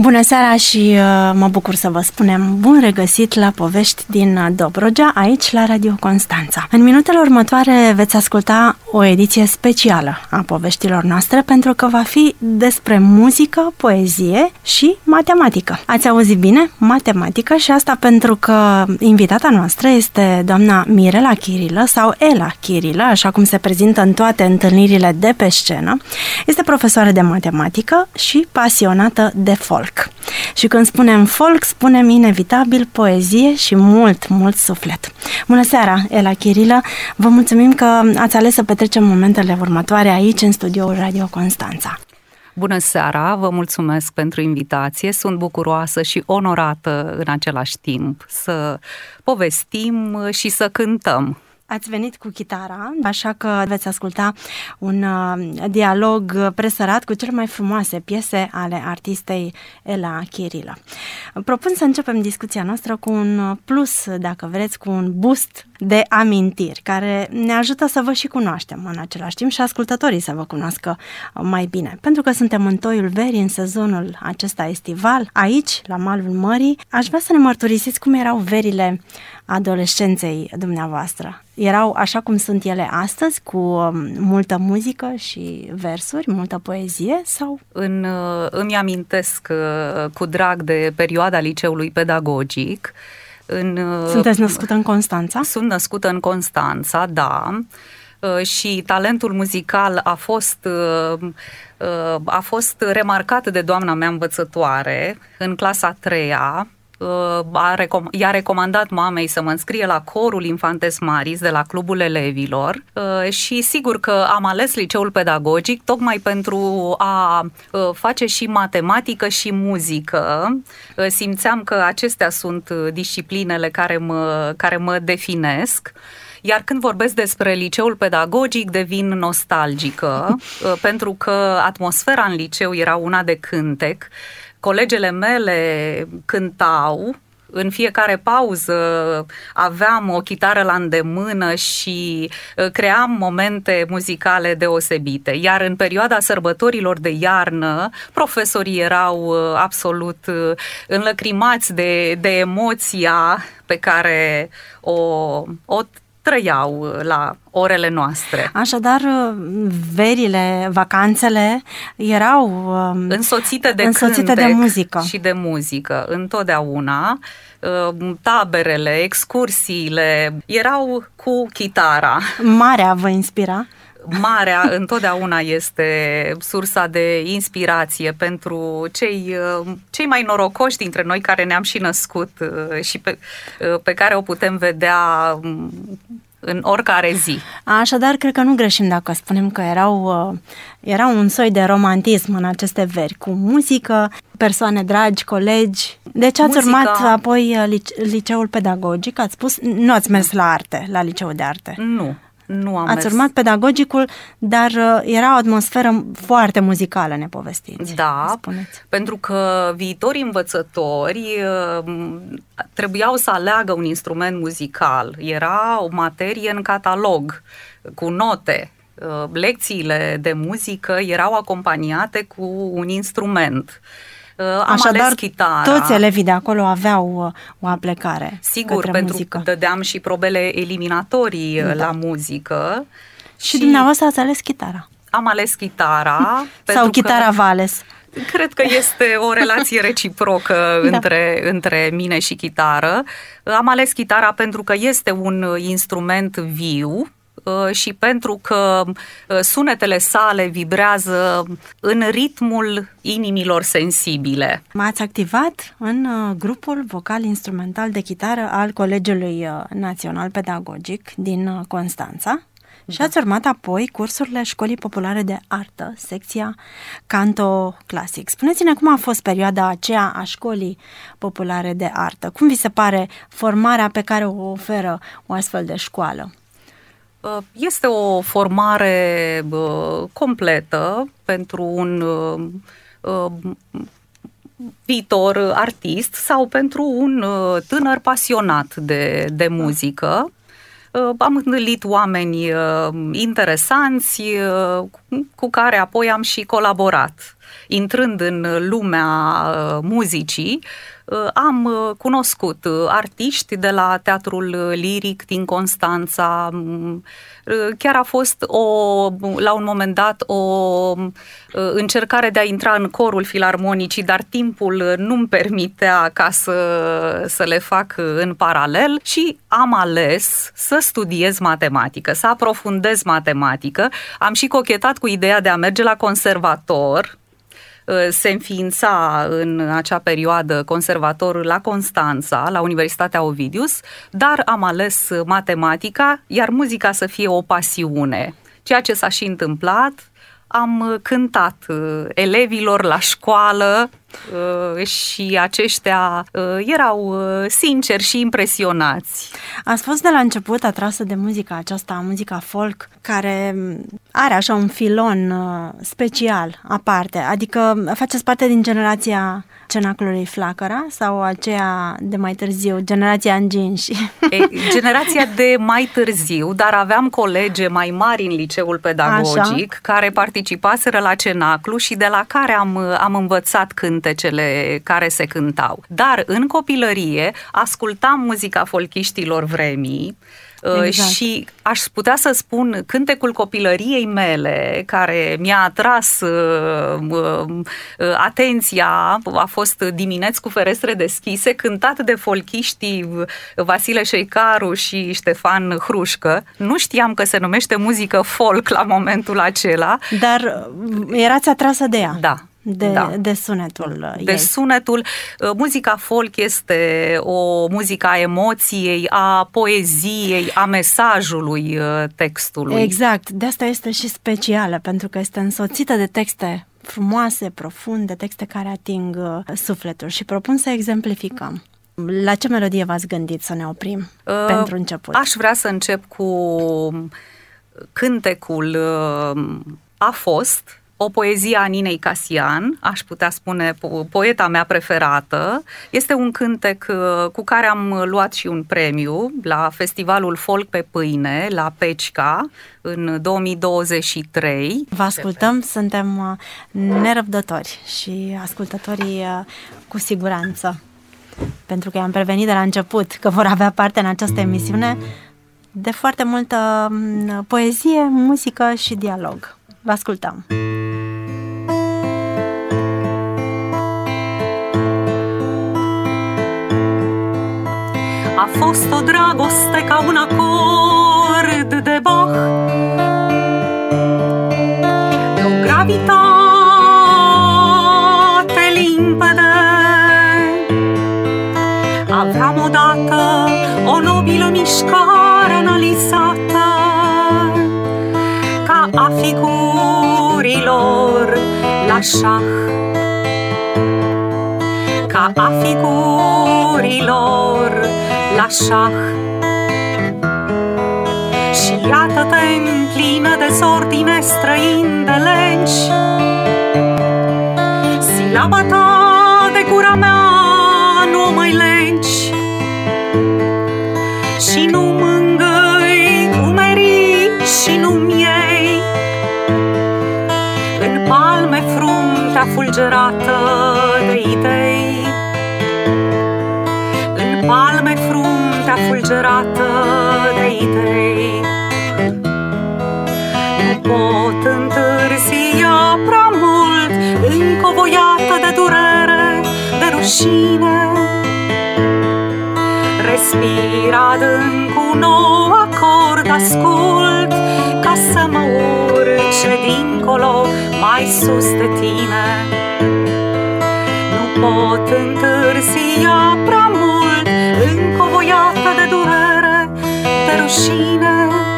Bună seara și mă bucur să vă spunem bun regăsit la Povești din Dobrogea, aici la Radio Constanța. În minutele următoare veți asculta o ediție specială a poveștilor noastre, pentru că va fi despre muzică, poezie și matematică. Ați auzit bine? Matematică, și asta pentru că invitata noastră este doamna Mirela Chirilă sau Ela Chirilă, așa cum se prezintă în toate întâlnirile de pe scenă. Este profesoară de matematică și pasionată de folk. Și când spunem folk, spunem inevitabil poezie și mult suflet. Bună seara, Ela Chirilă! Vă mulțumim că ați ales să petrecem momentele următoare aici, în studioul Radio Constanța. Bună seara, vă mulțumesc pentru invitație, sunt bucuroasă și onorată în același timp să povestim și să cântăm. Ați venit cu chitara, așa că veți asculta un dialog presărat cu cele mai frumoase piese ale artistei Ela Chirilă. Propun să începem discuția noastră cu un plus, dacă vreți, cu un boost de amintiri, care ne ajută să vă și cunoaștem în același timp și ascultătorii să vă cunoască mai bine. Pentru că suntem în toiul verii, în sezonul acesta estival, aici, la malul mării, aș vrea să ne mărturisiți cum erau verile adolescenței dumneavoastră. Erau așa cum sunt ele astăzi, cu multă muzică și versuri, multă poezie, sau? Îmi amintesc cu drag de perioada liceului pedagogic. Sunteți născută în Constanța? Sunt născută în Constanța, da. Și talentul muzical a fost remarcat de doamna mea învățătoare în clasa 3-a. I-a recomandat mamei să mă înscrie la corul Infantes Maris de la Clubul Elevilor și sigur că am ales liceul pedagogic tocmai pentru a face și matematică și muzică. Simțeam că acestea sunt disciplinele care mă definesc. Iar când vorbesc despre liceul pedagogic, devin nostalgică, pentru că atmosfera în liceu era una de cântec. Colegele mele cântau, în fiecare pauză aveam o chitară la îndemână și cream momente muzicale deosebite. Iar în perioada sărbătorilor de iarnă, profesorii erau absolut înlăcrimați de emoția pe care o trăiau la orele noastre. Așadar, verile, vacanțele erau însoțite de muzică. Și de muzică, întotdeauna. Taberele, excursiile erau cu chitara. Marea vă inspira? Marea întotdeauna este sursa de inspirație pentru cei mai norocoși dintre noi care ne-am și născut și pe care o putem vedea în oricare zi. Așadar, cred că nu greșim dacă spunem că erau un soi de romantism în aceste veri, cu muzică, persoane dragi, colegi. Deci ați urmat apoi liceul pedagogic, ați spus, nu ați mers la arte, la liceul de arte. Nu am Ați urmat pedagogicul, dar era o atmosferă foarte muzicală, ne povestiți. Da, spuneți. Pentru că viitorii învățători trebuiau să aleagă un instrument muzical. Era o materie în catalog, cu note. Lecțiile de muzică erau acompaniate cu un instrument. Așadar, chitara. Toți elevii de acolo aveau o aplecare. Sigur, pentru că dădeam și probele eliminatorii la muzică. Și dumneavoastră ați ales chitara. Am ales chitara. Sau chitara v-a ales? Cred că este o relație reciprocă între mine și chitară. Am ales chitara pentru că este un instrument viu și pentru că sunetele sale vibrează în ritmul inimilor sensibile. M-ați activat în grupul vocal-instrumental de chitară al Colegiului Național Pedagogic din Constanța. Și ați urmat apoi cursurile Școlii Populare de Artă, secția Canto Clasic. Spuneți-ne cum a fost perioada aceea a Școlii Populare de Artă. Cum vi se pare formarea pe care o oferă o astfel de școală? Este o formare completă pentru un viitor artist sau pentru un tânăr pasionat de muzică. Am întâlnit oameni interesanți cu care apoi am și colaborat. intrând în lumea muzicii, am cunoscut artiști de la Teatrul Liric din Constanța. Chiar a fost la un moment dat o încercare de a intra în corul filarmonicii, dar timpul nu-mi permitea ca să le fac în paralel și am ales să studiez matematică, să aprofundez matematică. Am și cochetat cu ideea de a merge la conservator. Se înființa în acea perioadă conservatorul la Constanța, la Universitatea Ovidius, dar am ales matematica, iar muzica să fie o pasiune. Ceea ce s-a și întâmplat, am cântat elevilor la școală și aceștia erau sinceri și impresionați. Ați fost de la început atrasă de muzica aceasta, muzica folk, care are așa un filon special aparte, adică faceți parte din generația Cenaclului Flacăra sau aceea de mai târziu, generația Anginși? Generația de mai târziu, dar aveam colege mai mari în liceul pedagogic care participaseră la Cenaclu și de la care am învățat cântecele care se cântau. Dar în copilărie ascultam muzica folchiștilor vremii. Exact. Și aș putea să spun cântecul copilăriei mele care mi-a atras atenția a fost Dimineți cu ferestre deschise, cântat de folchiștii Vasile Șeicaru și Ștefan Hrușcă. Nu știam că se numește muzică folk la momentul acela. Dar erați atrasă de ea. Da. De sunetul ei. De sunetul. Muzica folk este o muzică a emoției, a poeziei, a mesajului textului. Exact. De asta este și specială, pentru că este însoțită de texte frumoase, profunde, texte care ating sufletul. Și propun să exemplificăm. La ce melodie v-ați gândit să ne oprim pentru început? Aș vrea să încep cu cântecul A fost, o poezie a Ninei Casian, aș putea spune poeta mea preferată. Este un cântec cu care am luat și un premiu la Festivalul Folk pe Pâine, la Pecica, în 2023. Vă ascultăm, suntem nerăbdători și ascultătorii cu siguranță, pentru că i-am prevenit de la început că vor avea parte în această emisiune de foarte multă poezie, muzică și dialog. Vă ascultăm! A fost o dragoste ca un acord de Bach, de o gravitate limpede. Aveam odată o nobilă mișcare analizată, ca a figurilor la șah, ca a figurilor la șah. Și iată-te în plină dezordine străin de legi, silaba ta de gura mea nu o mai legi, și nu mângâi umerii și nu-mi iei în palme fruntea fulgerată de idei, în palme fruntea fulgerată de idei. Nu pot întârzia prea mult, încovoiată de durere, de rușine. Respir adânc un nou acord, ascult, ca să mă urce dincolo, mai sus de tine. Nu pot întârzia prea mult, încovoiată de durere, de rușine.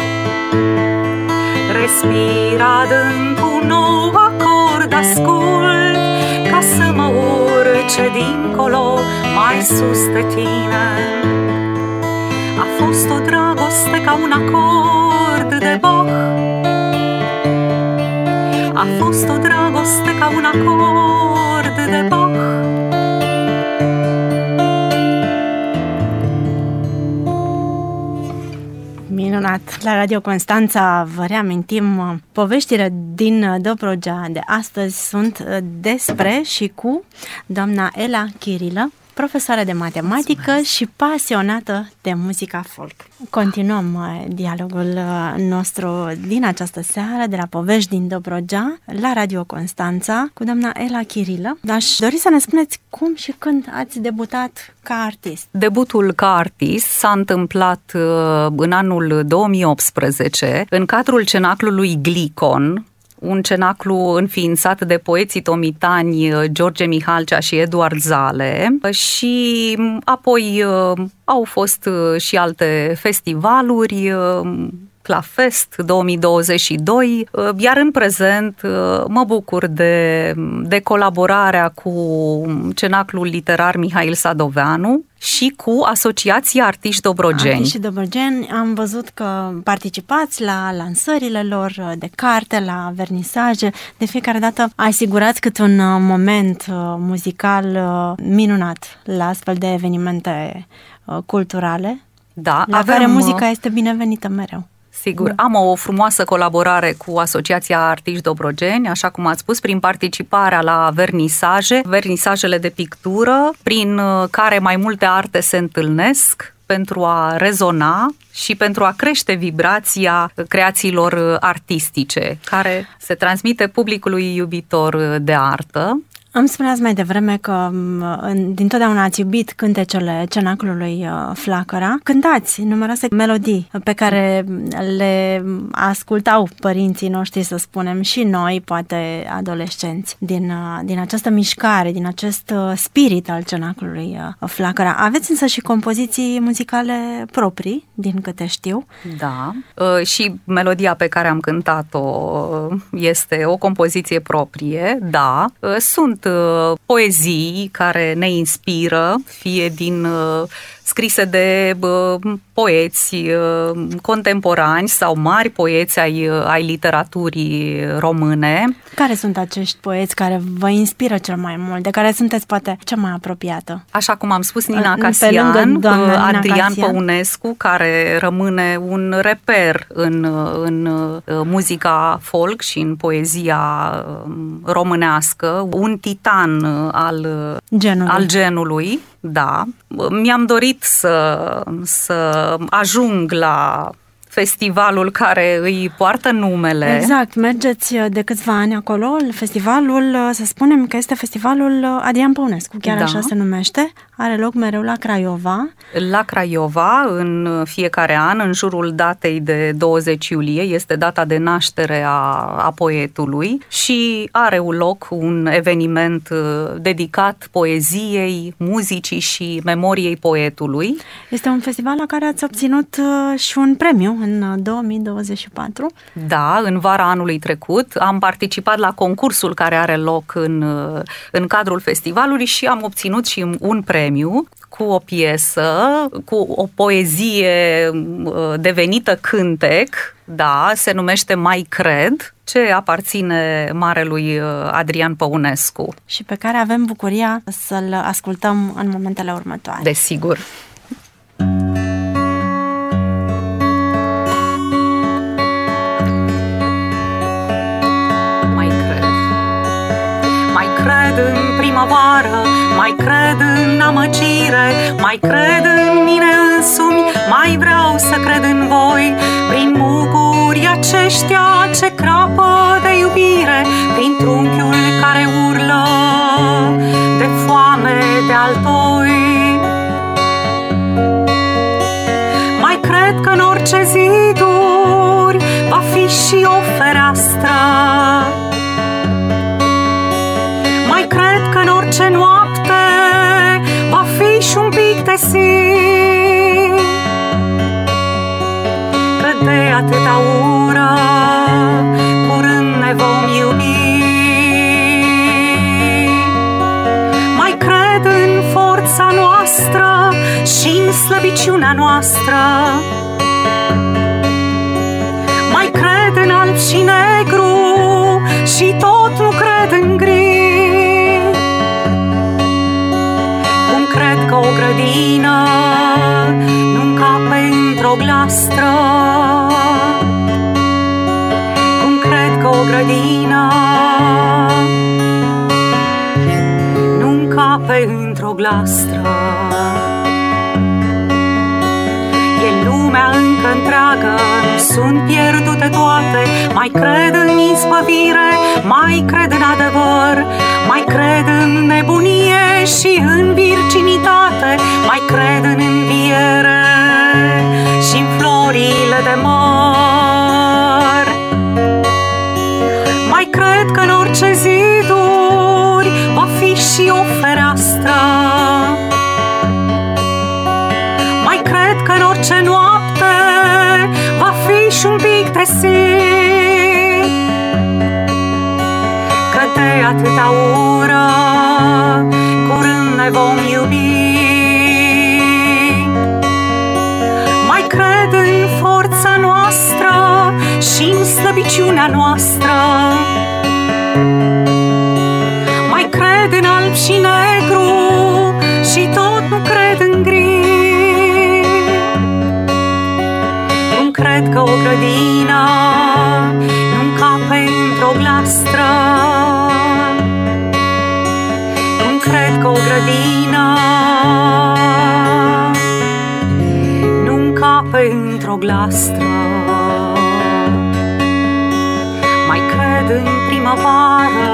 Respir adânc un nou acord, ascult, ca să mă urce dincolo, mai sus de tine. A fost o dragoste ca un acord de Bach, a fost o dragoste ca un acord de Bach. Minunat! La Radio Constanța, vă reamintim, poveștile din Dobrogea de astăzi sunt despre și cu doamna Ela Chirilă, profesoară de matematică și pasionată de muzica folk. Continuăm dialogul nostru din această seară de la Povești din Dobrogea la Radio Constanța cu doamna Ela Chirilă. Aș dori să ne spuneți cum și când ați debutat ca artist. Debutul ca artist s-a întâmplat în anul 2018 în cadrul cenaclului Glicon, un cenaclu înființat de poeții tomitani George Mihalcea și Eduard Zale, și apoi au fost și alte festivaluri, Clafest 2022, iar în prezent mă bucur de colaborarea cu Cenaclul Literar Mihail Sadoveanu și cu Asociația Artiști Dobrogeni. Artiști Dobrogeni, am văzut că participați la lansările lor de carte, la vernisaje. De fiecare dată asigurați cât un moment muzical minunat la astfel de evenimente culturale, da, la care muzica este binevenită mereu. Sigur, am o frumoasă colaborare cu Asociația Artiști Dobrogeni, așa cum ați spus, prin participarea la vernisajele de pictură, prin care mai multe arte se întâlnesc pentru a rezona și pentru a crește vibrația creațiilor artistice, care se transmite publicului iubitor de artă. Îmi spuneați mai devreme că dintotdeauna ați iubit cântecele Cenaclului Flacăra. Cântați numeroase melodii pe care le ascultau părinții noștri, să spunem, și noi, poate adolescenți, din această mișcare, din acest spirit al Cenaclului Flacăra. Aveți însă și compoziții muzicale proprii, din câte știu. Da, și melodia pe care am cântat-o este o compoziție proprie, da. Sunt poezii care ne inspiră, fie din scrise de poeți contemporani sau mari poeți ai literaturii române. Care sunt acești poeți care vă inspiră cel mai mult, de care sunteți poate cea mai apropiată? Așa cum am spus, Nina Casian, Adrian Păunescu, care rămâne un reper în muzica folk și în poezia românească, un titan al genului. Da, mi-am dorit să ajung la festivalul care îi poartă numele. Exact, mergeți de câțiva ani acolo, festivalul, să spunem că este festivalul Adrian Păunescu, chiar așa se numește, are loc mereu la Craiova. La Craiova, în fiecare an, în jurul datei de 20 iulie, este data de naștere a poetului și are loc un eveniment dedicat poeziei, muzicii și memoriei poetului. Este un festival la care ați obținut și un premiu în 2024. Da, în vara anului trecut am participat la concursul care are loc în cadrul festivalului și am obținut și un premiu cu o piesă, cu o poezie devenită cântec, da, se numește Mai cred, ce aparține marelui Adrian Păunescu. Și pe care avem bucuria să-l ascultăm în momentele următoare. Desigur. Cred în primăvară, mai cred în amăgire, mai cred în mine însumi, mai vreau să cred în voi. Prin muguri aceștia ce crapă de iubire, prin trunchiul care urlă de foame de altoi. Mai cred că în orice ziduri va fi și o fereastră. Mai cred că în orice noapte va fi și un pic de zi. Că de atâta ură curând ne vom iubi. Mai cred în forța noastră și în slăbiciunea noastră. Mai cred în alb și negru și tot nu cred în gri. Cred că o grădină nu încape într-o glastră. glastră. E lumea încă întreagă, sunt pierdute toate, mai cred în izbăvire, mai cred în adevăr, mai cred în nebunie și în virginitate, mai cred în înviere și în florile de măr. Mai cred că în orice ziduri va fi și o fereastră. Mai cred că în orice noapte va fi și un pic de zi. Că de atâta ură curând ne vom iubi. Mai cred în forța noastră și în slăbiciunea noastră. Mai cred în alb și negru și tot nu cred în gri. Nu cred că o grădină nu încape într-o glastră. Nu cred că o grădină nu încape într-o glastră. Mai cred în primăvară.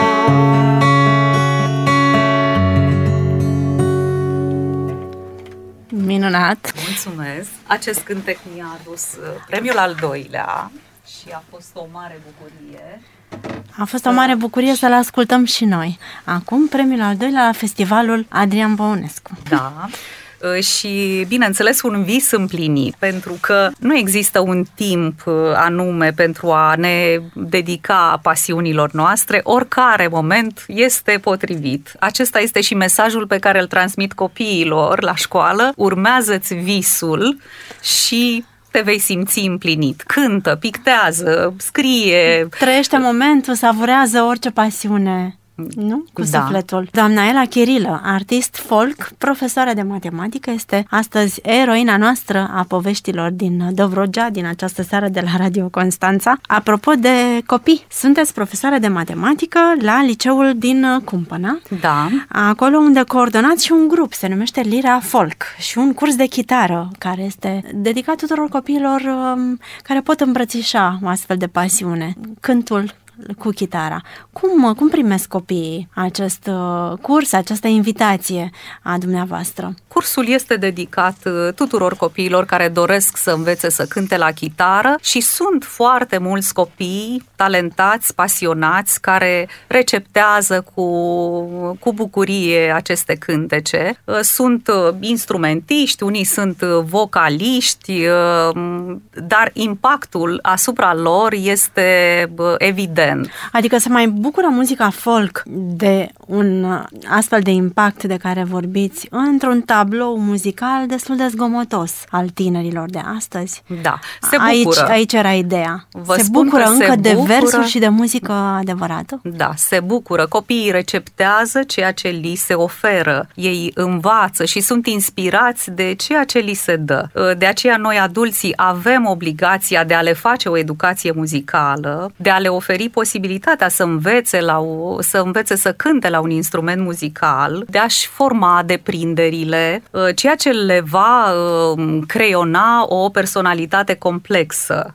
Minunat! Mulțumesc! Acest cântec mi-a adus premiul al doilea și a fost o mare bucurie. A fost o mare bucurie să-l ascultăm și noi. Acum, premiul al doilea la festivalul Adrian Băunescu. Da. Și, bineînțeles, un vis împlinit, pentru că nu există un timp anume pentru a ne dedica pasiunilor noastre, oricare moment este potrivit. Acesta este și mesajul pe care îl transmit copiilor la școală: urmează-ți visul și te vei simți împlinit. Cântă, pictează, scrie. Trăiește momentul, savurează orice pasiune. Nu? Cu sufletul. Doamna Ela Chirilă, artist folk, profesoară de matematică, este astăzi eroina noastră a poveștilor din Dobrogea, din această seară de la Radio Constanța. Apropo de copii, sunteți profesoară de matematică la liceul din Cumpăna. Da. Acolo unde coordonați și un grup, se numește Lira Folk, și un curs de chitară care este dedicat tuturor copiilor care pot îmbrățișa o astfel de pasiune, cântul cu chitara. Cum primesc copiii acest curs, această invitație a dumneavoastră? Cursul este dedicat tuturor copiilor care doresc să învețe să cânte la chitară și sunt foarte mulți copii talentați, pasionați, care receptează cu bucurie aceste cântece. Sunt instrumentiști, unii sunt vocaliști, dar impactul asupra lor este evident. Adică se mai bucură muzica folk de un astfel de impact de care vorbiți într-un tablou muzical destul de zgomotos al tinerilor de astăzi? Da, se bucură. Aici era ideea. Se bucură încă de versuri și de muzică adevărată? Da, se bucură. Copiii receptează ceea ce li se oferă. Ei învață și sunt inspirați de ceea ce li se dă. De aceea noi, adulții, avem obligația de a le face o educație muzicală, de a le oferi posibilitatea să învețe să cânte la un instrument muzical, de a-și forma deprinderile, ceea ce le va creiona o personalitate complexă.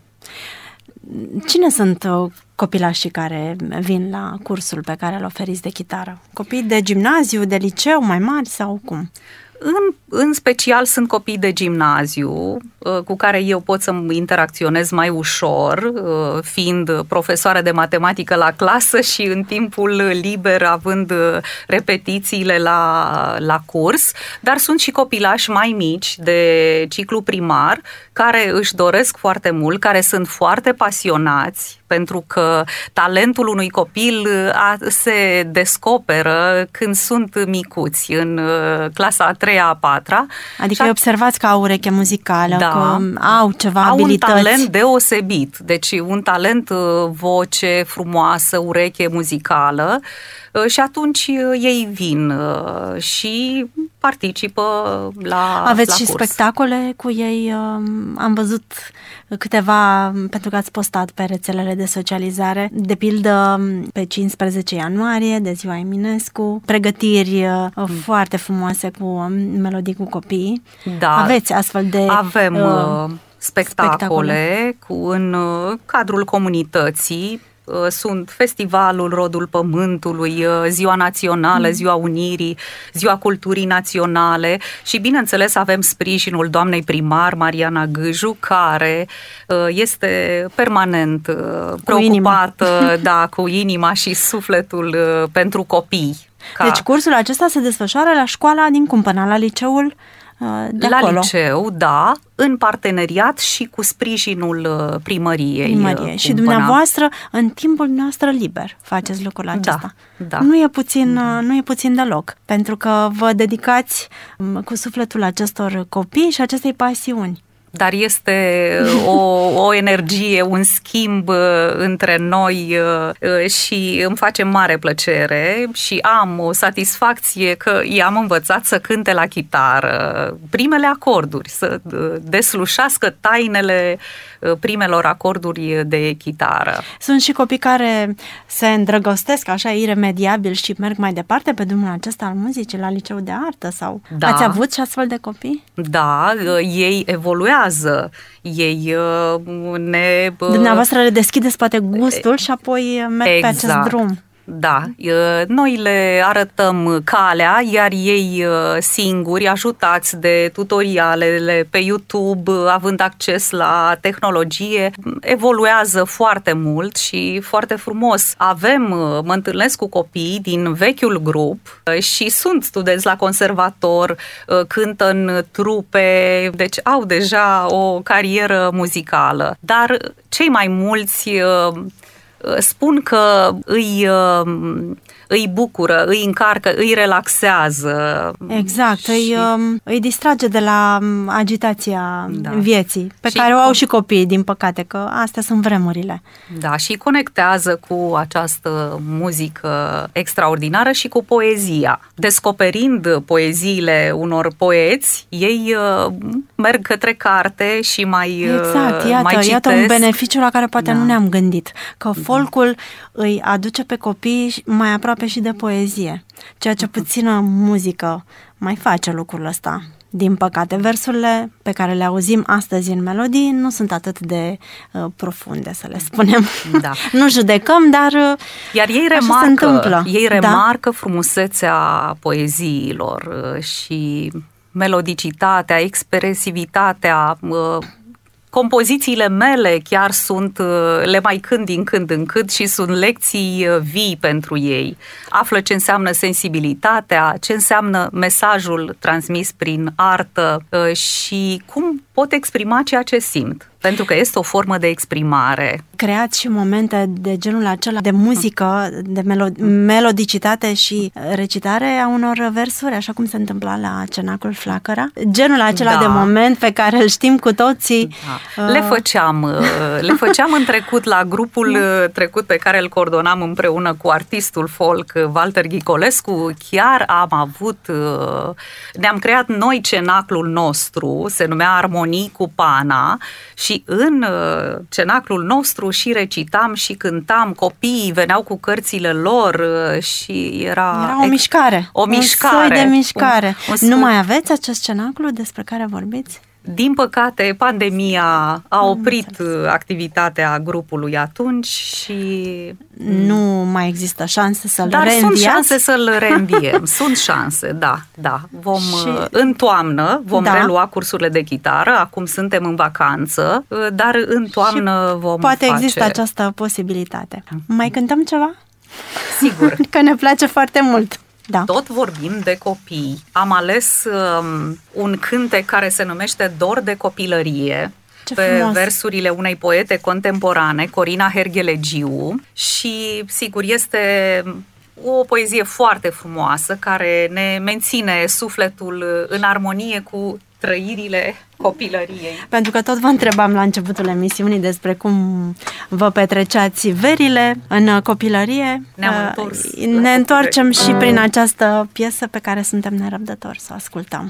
Cine sunt copilașii care vin la cursul pe care îl oferiți de chitară? Copii de gimnaziu, de liceu, mai mari sau cum? În special sunt copii de gimnaziu cu care eu pot să interacționez mai ușor, fiind profesoară de matematică la clasă și în timpul liber având repetițiile la curs, dar sunt și copilași mai mici de ciclu primar care își doresc foarte mult, care sunt foarte pasionați, pentru că talentul unui copil se descoperă când sunt micuți, în clasa a 3-a, a 4-a. Adică observați că au ureche muzicală, da, că au ceva abilități. Au un talent deosebit, deci un talent, voce frumoasă, ureche muzicală, și atunci ei vin și participă la Aveți la și curs. spectacole cu ei? Am văzut câteva, pentru că ați postat pe rețelele de socializare, de pildă pe 15 ianuarie, de ziua Eminescu, pregătiri foarte frumoase cu melodii cu copii. Da, Aveți astfel de avem spectacole în cadrul comunității. Sunt Festivalul Rodul Pământului, Ziua Națională, Ziua Unirii, Ziua Culturii Naționale și, bineînțeles, avem sprijinul doamnei primar Mariana Gâju, care este permanent preocupată cu inima și sufletul pentru copii. Deci cursul acesta se desfășoară la școala din Cumpăna, la liceul de la acolo. liceu, da, în parteneriat și cu sprijinul primăriei. Și dumneavoastră, în timpul nostru liber, faceți lucrul acesta. Da. Nu e puțin deloc, pentru că vă dedicați cu sufletul acestor copii și acestei pasiuni. Dar este o energie, un schimb între noi și îmi face mare plăcere și am o satisfacție că i-am învățat să cânte la chitară primele acorduri, să deslușească tainele primelor acorduri de chitară. Sunt și copii care se îndrăgostesc așa iremediabil și merg mai departe pe drumul acesta al muzicii la liceu de artă sau ați avut și astfel de copii? Da, ei evoluează, ei ne... Dumneavoastră le deschideți poate gustul și apoi merg pe acest drum. Da, noi le arătăm calea, iar ei singuri, ajutați de tutorialele pe YouTube, având acces la tehnologie, evoluează foarte mult și foarte frumos. Mă întâlnesc cu copii din vechiul grup și sunt studenți la conservator, cântă în trupe, deci au deja o carieră muzicală. Dar cei mai mulți spun că îi bucură, îi încarcă, îi relaxează. Exact, îi distrage de la agitația vieții, pe care o au și copiii, din păcate, că astea sunt vremurile. Da, și conectează cu această muzică extraordinară și cu poezia. Descoperind poeziile unor poeți, ei merg către carte și mai iată un beneficiu la care poate nu ne-am gândit, că folcul îi aduce pe copii mai aproape și de poezie, ceea ce puțină muzică mai face lucrul ăsta. Din păcate, versurile pe care le auzim astăzi în melodii nu sunt atât de profunde, să le spunem. Da. Nu judecăm, dar iar ei remarcă frumusețea poeziilor și melodicitatea, expresivitatea. Compozițiile mele chiar le mai cânt din când în când și sunt lecții vii pentru ei. Află ce înseamnă sensibilitatea, ce înseamnă mesajul transmis prin artă și cum pot exprima ceea ce simt. Pentru că este o formă de exprimare. Creați și momente de genul acela de muzică, de melodicitate și recitare a unor versuri, așa cum se întâmpla la Cenacul Flacăra? Genul acela de moment pe care îl știm cu toții. Da. Le făceam în trecut la grupul trecut pe care îl coordonam împreună cu artistul folk Walter Ghicolescu. Chiar ne-am creat noi cenaclul nostru, se numea Armonii cu Pana și în cenaclul nostru și recitam și cântam, copiii veneau cu cărțile lor și era o mișcare. Un soi de mișcare. Nu mai aveți acest cenaclu despre care vorbiți? Din păcate, pandemia a oprit activitatea grupului atunci și... Nu mai există șanse să-l reînviați? Dar sunt șanse să-l reînviem. Sunt șanse, da. În toamnă vom relua cursurile de chitară, acum suntem în vacanță, dar în toamnă vom poate există această posibilitate. Mai cântăm ceva? Sigur. Că ne place foarte mult. Da. Tot vorbim de copii. Am ales un cântec care se numește Dor de copilărie, versurile unei poete contemporane, Corina Herghelegiu, și sigur este o poezie foarte frumoasă care ne menține sufletul în armonie cu trăirile copilăriei. Pentru că tot vă întrebam la începutul emisiunii despre cum vă petreceați verile în copilărie. Ne întoarcem și prin această piesă pe care suntem nerăbdători să o ascultăm.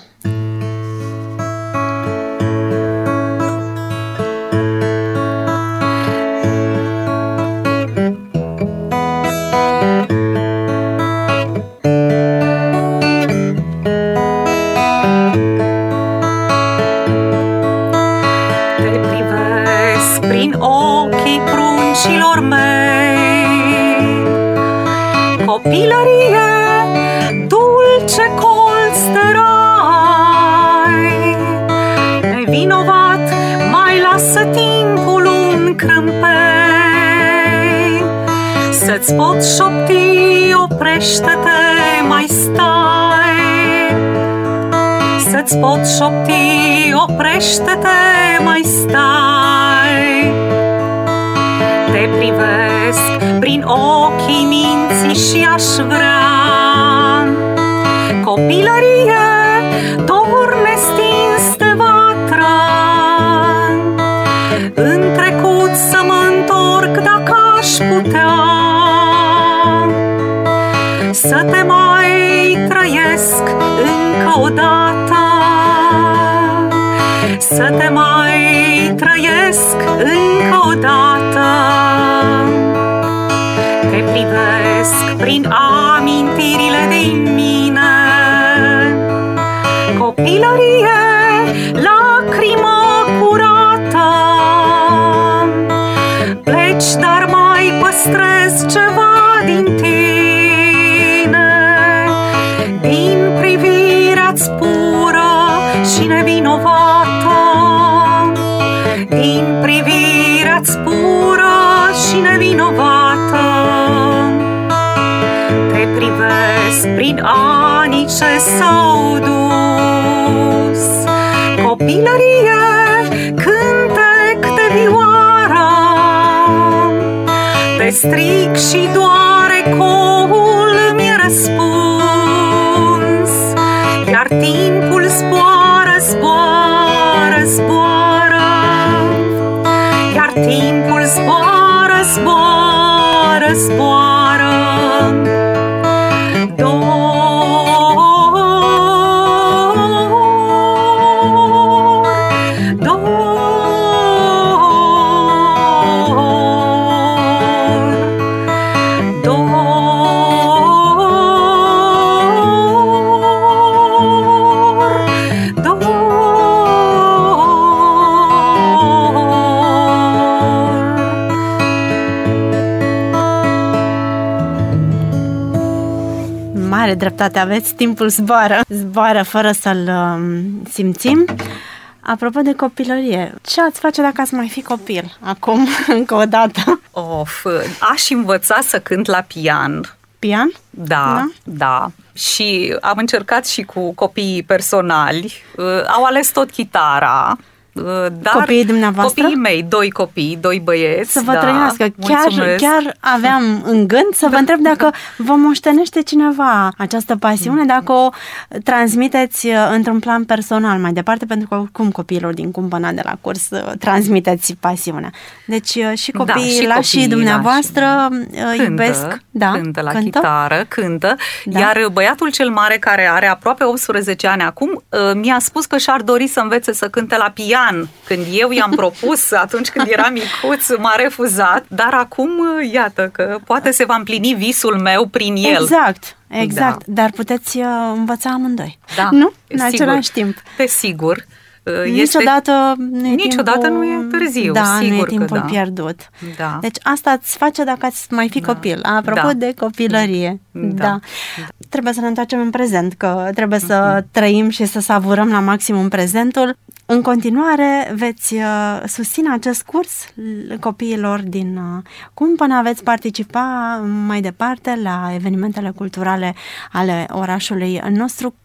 Copilărie, dulce colț de rai, nevinovat, mai lasă timpul un crâmpei. Să-ți pot șopti, oprește-te, mai stai. Să-ți pot șopti, oprește-te, mai stai. Te privesc prin ochii minții și aș vrea copilărie, dor nestins de vatră. În trecut să mă întorc dacă aș putea, să te mai trăiesc încă o dată, să te mai trăiesc încă o dată. Te privesc prin amintirile din mine, copilărie, lacrimă curată. Pleci, dar mai păstrez ceva din tine, din privirea-ți pură și nevinovată, din privirea-ți pură și nevinovată. Te privesc prin anii ce s-au dus, copilărie, cântec de vioară. Te strig și doare coul mi-e răspuns, iar timpul zboară, zboară, zboară, iar timpul zboară, zboară, zboară. Mare dreptate aveți, timpul zboară fără să-l simțim. Apropo de copilărie, ce ați face dacă ați mai fi copil acum, încă o dată? Aș învăța să cânt la pian. Pian? Da. Și am încercat și cu copiii personali. Au ales tot chitara. Dar copiii dumneavoastră? Copiii mei, 2 copii, 2 băieți. Să vă trăiască. Chiar aveam în gând să vă întreb dacă vă moștenește cineva această pasiune, dacă o transmiteți într-un plan personal mai departe, pentru că oricum copiilor din cumpăna de la curs transmiteți pasiunea. Deci și copiii și dumneavoastră iubesc. Cântă la chitară, cântă. Da. Iar băiatul cel mare, care are aproape 18 ani acum, mi-a spus că și-ar dori să învețe să cânte la pian. Când eu i-am propus, atunci când era micuț, m-a refuzat, dar acum, iată că poate se va împlini visul meu prin el. Exact, dar puteți învăța amândoi. Da, nu? În același timp. Desigur. Niciodată nu e târziu, sigur nu e timpul pierdut. Da. Deci asta ați face dacă ați mai fi copil. Apropo de copilărie. Da. Trebuie să ne întoarcem în prezent, că trebuie să trăim și să savurăm la maximum prezentul. În continuare veți susține acest curs copiilor din cumpăna, veți participa mai departe la evenimentele culturale ale orașului nostru.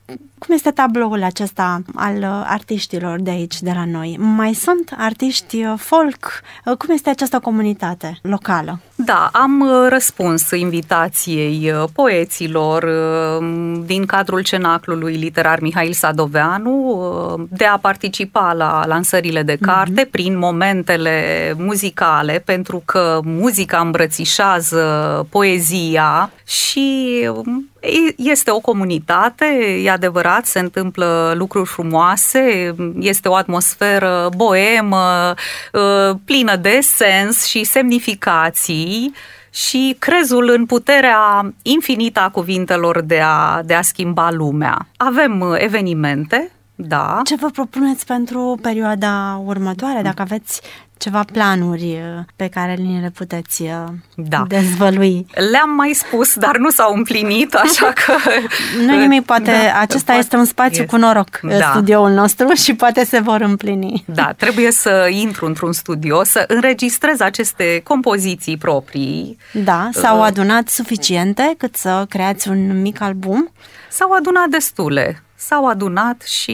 cum este tabloul acesta al artiștilor de aici, de la noi? Mai sunt artiști folk? Cum este această comunitate locală? Da, am răspuns invitației poeților din cadrul Cenaclului Literar Mihail Sadoveanu de a participa la lansările de carte prin momentele muzicale, pentru că muzica îmbrățișează poezia și este o comunitate, e adevărat, se întâmplă lucruri frumoase, este o atmosferă boemă, plină de sens și semnificații și crezul în puterea infinită a cuvintelor de a schimba lumea. Avem evenimente, da. Ce vă propuneți pentru perioada următoare, dacă aveți ceva planuri pe care ni le puteți dezvălui? Le-am mai spus, dar nu s-au împlinit, așa că... Nu nimic, poate acesta este un spațiu cu noroc, studioul nostru, și poate se vor împlini. Da, trebuie să intru într-un studio, să înregistrez aceste compoziții proprii. Da, s-au adunat suficiente cât să creați un mic album? S-au adunat destule. S-au adunat și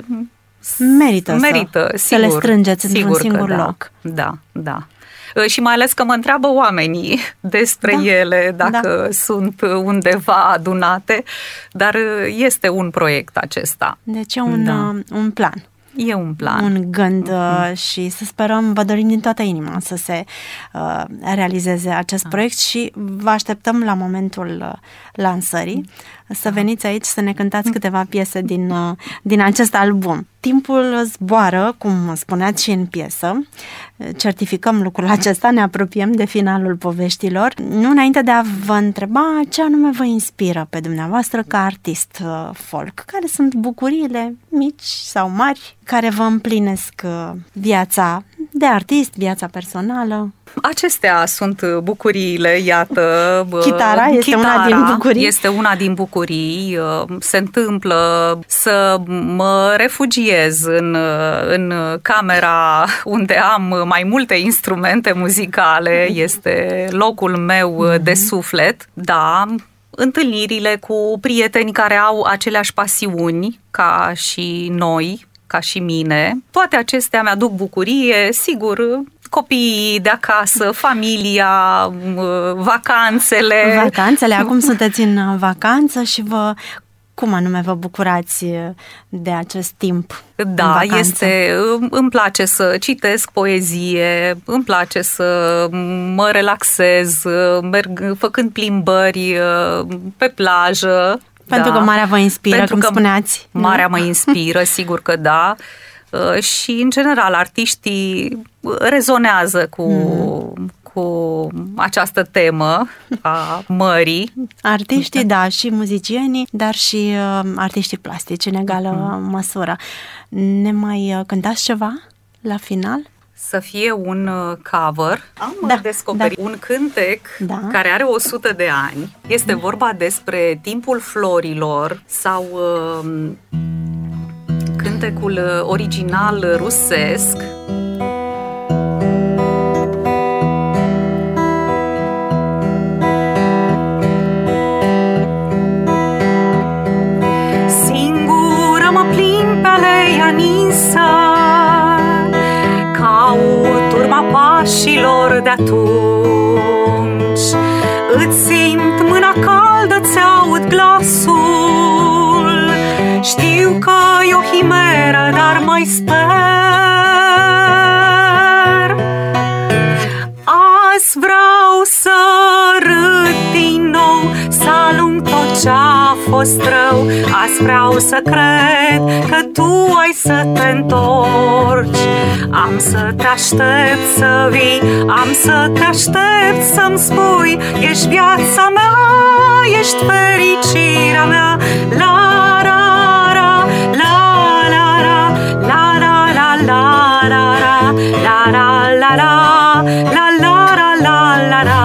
merită să le strângeți într-un singur loc. Da. Și mai ales că mă întreabă oamenii despre ele, dacă sunt undeva adunate, dar este un proiect acesta. Deci e un plan. E un plan. Un gând și să sperăm, vă dorim din toată inima să se realizeze acest proiect și vă așteptăm la momentul lansării să veniți aici să ne cântați câteva piese din acest album. Timpul zboară, cum spuneați și în piesă, certificăm lucrul acesta, ne apropiem de finalul poveștilor. Nu înainte de a vă întreba ce anume vă inspiră pe dumneavoastră ca artist folk. Care sunt bucuriile mici sau mari care vă împlinesc viața de artist, viața personală? Acestea sunt bucuriile, iată. Chitara este una din bucurii. Este una din bucurii. Se întâmplă să mă refugiez în camera unde am mai multe instrumente muzicale. Este locul meu de suflet. Da, întâlnirile cu prieteni care au aceleași pasiuni ca și noi, ca și mine. Toate acestea mi-aduc bucurie, sigur, copiii de acasă, familia, vacanțele. Vacanțele, acum sunteți în vacanță și cum anume vă bucurați de acest timp? Da, îmi place să citesc poezie, îmi place să mă relaxez, merg făcând plimbări pe plajă. Pentru că marea vă inspiră, cum spuneați. Marea mă inspiră, sigur că da. Și, în general, artiștii rezonează cu această temă a mării. Artiștii, da, și muzicienii, dar și artiștii plastici în egală măsură. Ne mai cântați ceva la final? Să fie un cover. Am descoperit un cântec care are 100 de ani. Este vorba despre timpul florilor sau cântecul original rusesc. Singură mă plimb pe aleia ninsă, caut urma pașilor de atunci. Îți simt mâna caldă, ți-aud glasul. Știu că e o himeră, dar mai sper. Azi vreau să râd din nou, să alung tot ce-a fost rău. Azi vreau să cred că tu ai să te întorci. Am să te aștept să vii, am să te aștept să-mi spui: ești viața mea, ești fericirea mea. La la la la la la la la la la la la la la la la la la la.